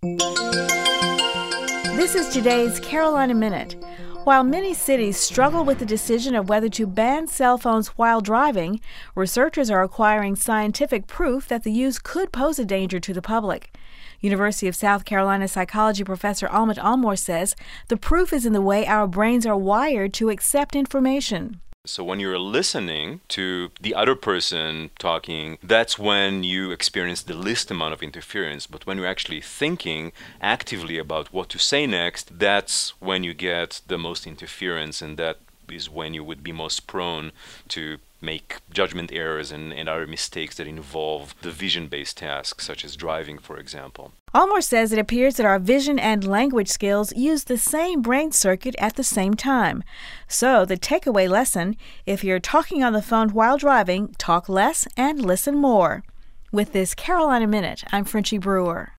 This is today's Carolina Minute. While many cities struggle with the decision of whether to ban cell phones while driving, researchers are acquiring scientific proof that the use could pose a danger to the public. University of South Carolina psychology professor Almut Almore says the proof is in the way our brains are wired to accept information. So when you're listening to the other person talking, that's when you experience the least amount of interference. But when you're actually thinking actively about what to say next, that's when you get the most interference, and that is when you would be most prone to make judgment errors and other mistakes that involve the vision-based tasks, such as driving, for example. Almore says it appears that our vision and language skills use the same brain circuit at the same time. So the takeaway lesson: if you're talking on the phone while driving, talk less and listen more. With this Carolina Minute, I'm Frenchie Brewer.